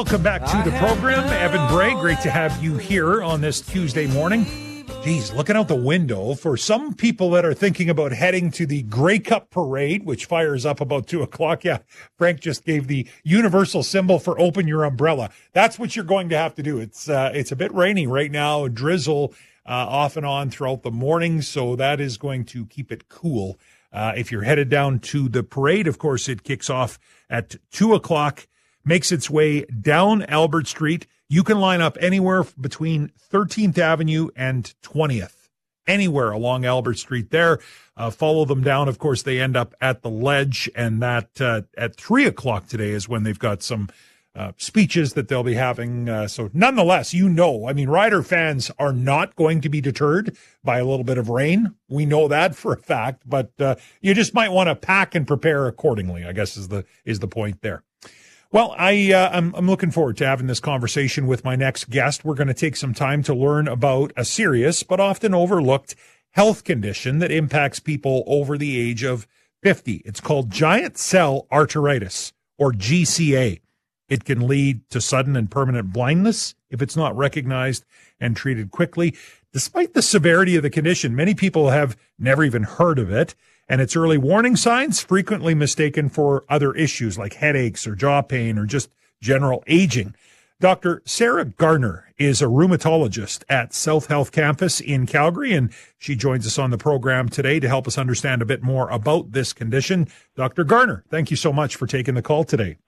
Welcome back to the program. Evan Bray, great to have you here on this Tuesday morning. Geez, looking out the window, for some people that are thinking about heading to the Grey Cup Parade, which fires up about 2 o'clock. Yeah, Frank just gave the universal symbol for open your umbrella. That's what you're going to have to do. It's a bit rainy right now, drizzle off and on throughout the morning, so that is going to keep it cool. If you're headed down to the parade, of course, it kicks off at 2 o'clock, makes its way down Albert Street. You can line up anywhere between 13th Avenue and 20th, anywhere along Albert Street there. Follow them down. Of course, they end up at the Ledge, and that at 3 o'clock today is when they've got some speeches that they'll be having. So nonetheless, Rider fans are not going to be deterred by a little bit of rain. We know that for a fact, but you just might want to pack and prepare accordingly, I guess is the point there. Well, I'm looking forward to having this conversation with my next guest. We're going to take some time to learn about a serious but often overlooked health condition that impacts people over the age of 50. It's called giant cell arteritis, or GCA. It can lead to sudden and permanent blindness if it's not recognized and treated quickly. Despite the severity of the condition, many people have never even heard of it, and its early warning signs frequently mistaken for other issues like headaches or jaw pain or just general aging. Dr. Sarah Garner is a rheumatologist at South Health Campus in Calgary, and she joins us on the program today to help us understand a bit more about this condition. Dr. Garner, thank you so much for taking the call today.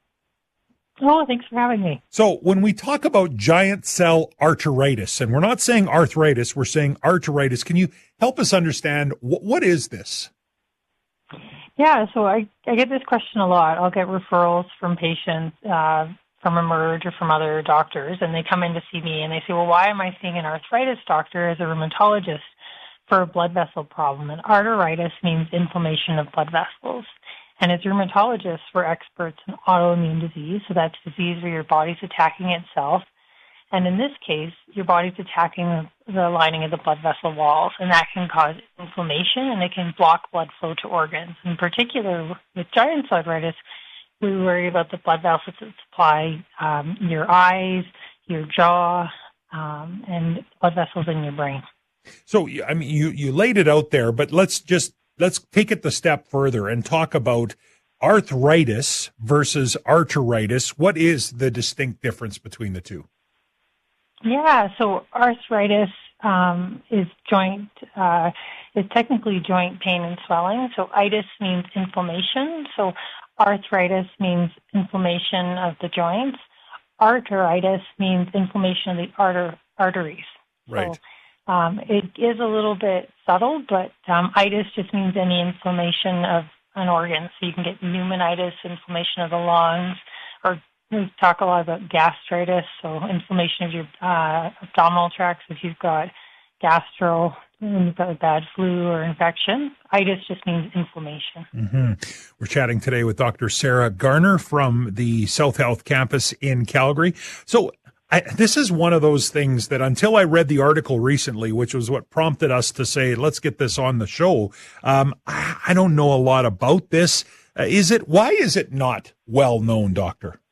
Oh, thanks for having me. So when we talk about giant cell arteritis, and we're not saying arthritis, we're saying arteritis, can you help us understand what is this? Yeah, so I get this question a lot. I'll get referrals from patients from Emerge or from other doctors, and they come in to see me and they say, well, why am I seeing an arthritis doctor as a rheumatologist for a blood vessel problem? And arteritis means inflammation of blood vessels. And as rheumatologists, we're experts in autoimmune disease, so that's disease where your body's attacking itself. And in this case, your body's attacking the lining of the blood vessel walls, and that can cause inflammation, and it can block blood flow to organs. In particular, with giant cell arteritis, we worry about the blood vessels that supply your eyes, your jaw, and blood vessels in your brain. So, you laid it out there, but let's take it the step further and talk about arthritis versus arteritis. What is the distinct difference between the two? Yeah, so arthritis is technically joint pain and swelling. So itis means inflammation. So arthritis means inflammation of the joints. Arteritis means inflammation of the arteries. Right. So it is a little bit subtle, but itis just means any inflammation of an organ. So you can get pneumonitis, inflammation of the lungs, or we talk a lot about gastritis, so inflammation of your abdominal tracts if you've got gastro, when you've got a bad flu or infection. Itis just means inflammation. Mm-hmm. We're chatting today with Dr. Sarah Garner from the South Health Campus in Calgary. So this is one of those things that until I read the article recently, which was what prompted us to say, let's get this on the show, I don't know a lot about this. Why is it not well known, doctor?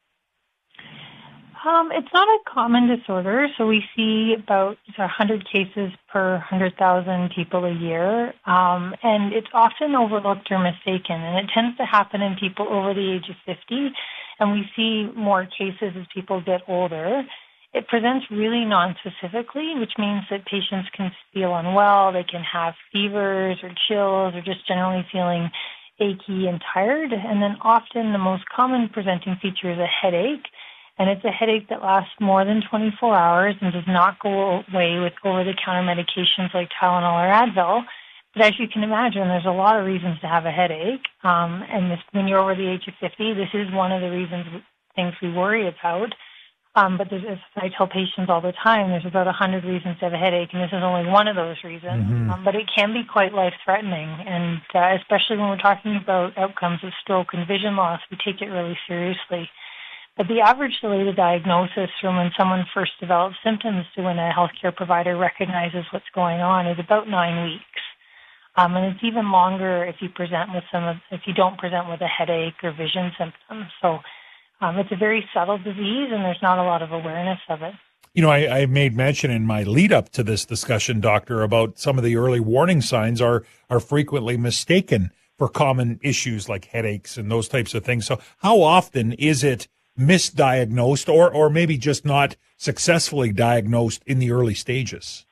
It's not a common disorder, so we see about 100 cases per 100,000 people a year, and it's often overlooked or mistaken, and it tends to happen in people over the age of 50, and we see more cases as people get older. It presents really nonspecifically, which means that patients can feel unwell, they can have fevers or chills or just generally feeling achy and tired, and then often the most common presenting feature is a headache. And it's a headache that lasts more than 24 hours and does not go away with over-the-counter medications like Tylenol or Advil. But as you can imagine, there's a lot of reasons to have a headache. When you're over the age of 50, this is one of the things we worry about. But as I tell patients all the time, there's about 100 reasons to have a headache, and this is only one of those reasons. Mm-hmm. But it can be quite life-threatening, and especially when we're talking about outcomes of stroke and vision loss, we take it really seriously. But the average delay to diagnosis from when someone first develops symptoms to when a healthcare provider recognizes what's going on is about 9 weeks. And it's even longer if you don't present with a headache or vision symptoms. So It's a very subtle disease, and there's not a lot of awareness of it. You know, I made mention in my lead up to this discussion, Doctor, about some of the early warning signs are frequently mistaken for common issues like headaches and those types of things. So how often is it misdiagnosed or maybe just not successfully diagnosed in the early stages?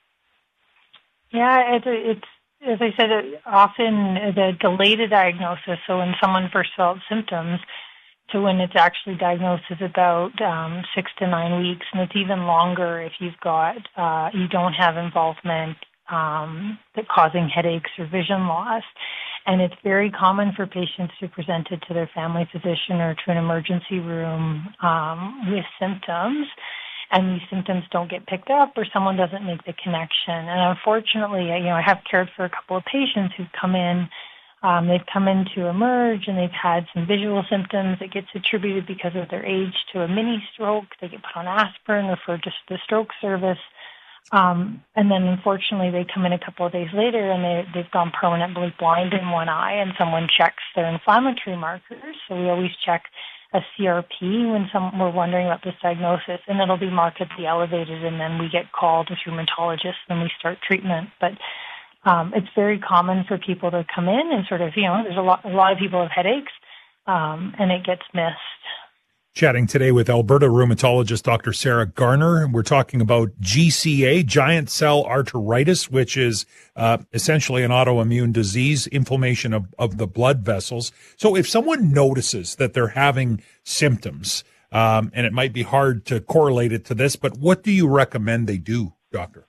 Yeah, it's as I said, often the delayed diagnosis, so when someone first felt symptoms, to when it's actually diagnosed is about 6 to 9 weeks, and it's even longer if you've got you don't have involvement that causing headaches or vision loss. And it's very common for patients to present it to their family physician or to an emergency room with symptoms, and these symptoms don't get picked up or someone doesn't make the connection. And unfortunately, I have cared for a couple of patients who've come in. They've come in to emerge, and they've had some visual symptoms that gets attributed because of their age to a mini stroke. They get put on aspirin, referred to the stroke service. And then, unfortunately, they come in a couple of days later, and they've gone permanently blind in one eye, and someone checks their inflammatory markers. So we always check a CRP when we're wondering about this diagnosis, and it'll be markedly elevated, and then we get called as rheumatologists, and we start treatment. But it's very common for people to come in and sort of, there's a lot of people have headaches, and it gets missed. Chatting today with Alberta rheumatologist Dr. Sarah Garner. We're talking about GCA, giant cell arteritis, which is essentially an autoimmune disease, inflammation of the blood vessels. So if someone notices that they're having symptoms, and it might be hard to correlate it to this, but what do you recommend they do, doctor?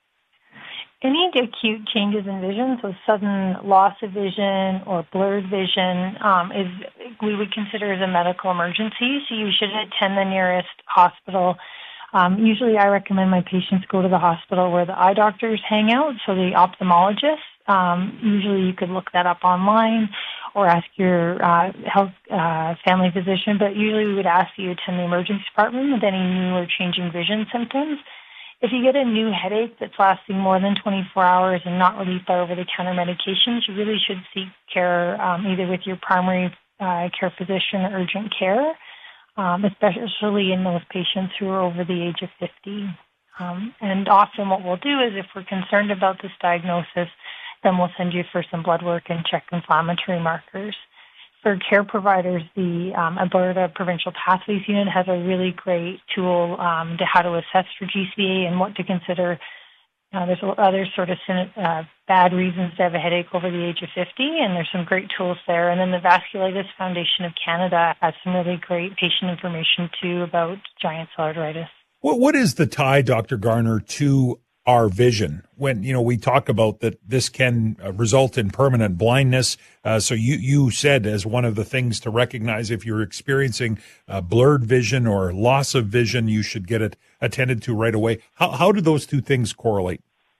Any acute changes in vision, so sudden loss of vision or blurred vision, we would consider as a medical emergency. So you should attend the nearest hospital. Usually I recommend my patients go to the hospital where the eye doctors hang out, so the ophthalmologist. Usually you could look that up online or ask your health family physician, but usually we would ask that you attend the emergency department with any new or changing vision symptoms. If you get a new headache that's lasting more than 24 hours and not relieved by over-the-counter medications, you really should seek care either with your primary care physician or urgent care, especially in those patients who are over the age of 50. And often what we'll do is if we're concerned about this diagnosis, then we'll send you for some blood work and check inflammatory markers. For care providers, the Alberta Provincial Pathways Unit has a really great tool to how to assess for GCA and what to consider. There's other sort of bad reasons to have a headache over the age of 50, and there's some great tools there. And then the Vasculitis Foundation of Canada has some really great patient information, too, about giant cell arteritis. What is the tie, Dr. Garner, to our vision when, we talk about that this can result in permanent blindness? So you said as one of the things to recognize if you're experiencing blurred vision or loss of vision, you should get it attended to right away. How do those two things correlate?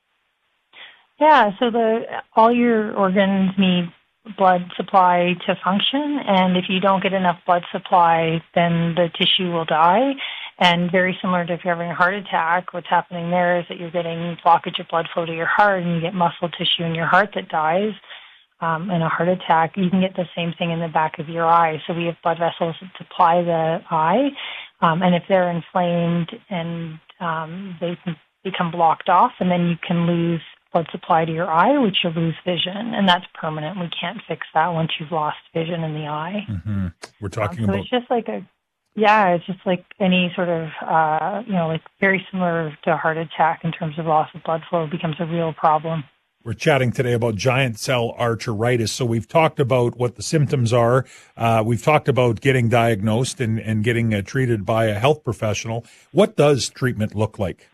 Yeah, so all your organs need blood supply to function, and if you don't get enough blood supply, then the tissue will die. And very similar to if you're having a heart attack, what's happening there is that you're getting blockage of blood flow to your heart, and you get muscle tissue in your heart that dies. In a heart attack, you can get the same thing in the back of your eye. So we have blood vessels that supply the eye, and if they're inflamed and they can become blocked off, and then you can lose blood supply to your eye, which you'll lose vision, and that's permanent. We can't fix that once you've lost vision in the eye. Mm-hmm. We're talking about... It's just like it's just like any sort of, like very similar to a heart attack in terms of loss of blood flow becomes a real problem. We're chatting today about giant cell arteritis. So we've talked about what the symptoms are. We've talked about getting diagnosed and getting treated by a health professional. What does treatment look like?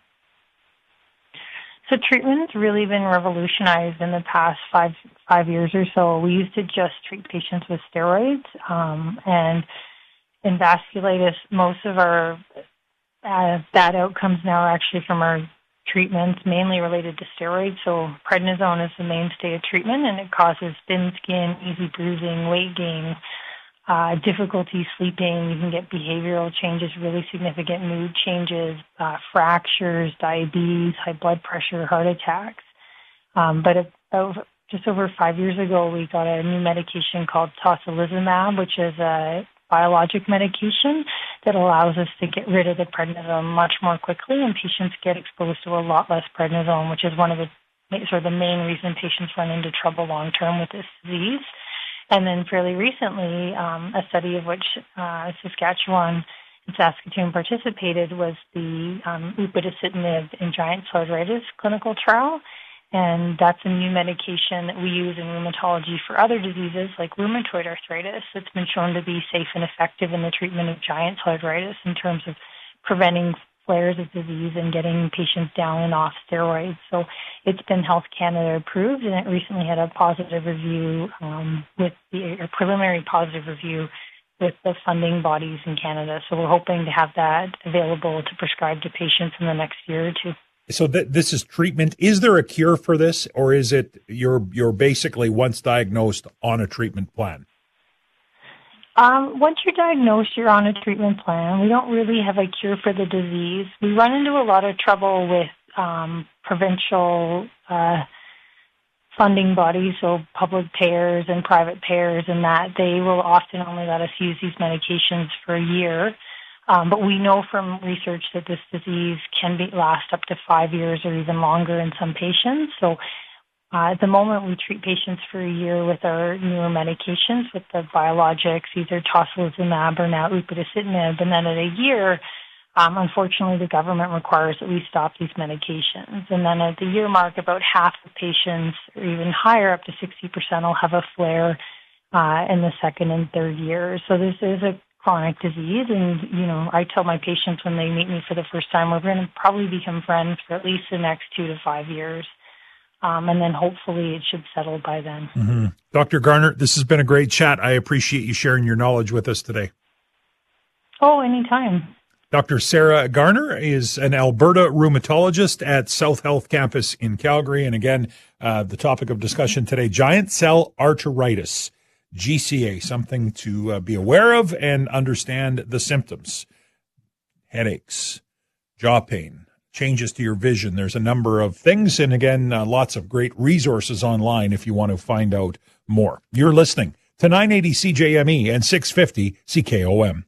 So treatment's really been revolutionized in the past five years or so. We used to just treat patients with steroids, and in vasculitis, most of our bad outcomes now are actually from our treatments, mainly related to steroids. So prednisone is the mainstay of treatment, and it causes thin skin, easy bruising, weight gain, difficulty sleeping. You can get behavioral changes, really significant mood changes, fractures, diabetes, high blood pressure, heart attacks. But just over 5 years ago, we got a new medication called tocilizumab, which is a biologic medication that allows us to get rid of the prednisone much more quickly, and patients get exposed to a lot less prednisone, which is one of the sort of the main reason patients run into trouble long term with this disease. And then fairly recently, a study of which Saskatchewan and Saskatoon participated was the upadacitinib in giant cell arteritis clinical trial. And that's a new medication that we use in rheumatology for other diseases like rheumatoid arthritis. It's been shown to be safe and effective in the treatment of giant cell arteritis in terms of preventing flares of disease and getting patients down and off steroids. So it's been Health Canada approved, and it recently had a positive review a preliminary positive review with the funding bodies in Canada. So we're hoping to have that available to prescribe to patients in the next year or two. So this is treatment. Is there a cure for this, or is it you're basically, once diagnosed, on a treatment plan? Once you're diagnosed, you're on a treatment plan. We don't really have a cure for the disease. We run into a lot of trouble with provincial funding bodies, so public payers and private payers, and that they will often only let us use these medications for a year. But we know from research that this disease can last up to 5 years or even longer in some patients. So at the moment, we treat patients for a year with our newer medications, with the biologics, either tocilizumab or now upadacitinib. And then at a year, unfortunately, the government requires that we stop these medications. And then at the year mark, about half of patients, or even higher, up to 60%, will have a flare in the second and third years. So this is a chronic disease. And, I tell my patients when they meet me for the first time, we're going to probably become friends for at least the next 2 to 5 years. And then hopefully it should settle by then. Mm-hmm. Dr. Garner, this has been a great chat. I appreciate you sharing your knowledge with us today. Oh, anytime. Dr. Sarah Garner is an Alberta rheumatologist at South Health Campus in Calgary. And again, the topic of discussion today, giant cell arteritis, GCA, something to be aware of and understand the symptoms. Headaches, jaw pain, changes to your vision. There's a number of things. And again, lots of great resources online if you want to find out more. You're listening to 980 CJME and 650 CKOM.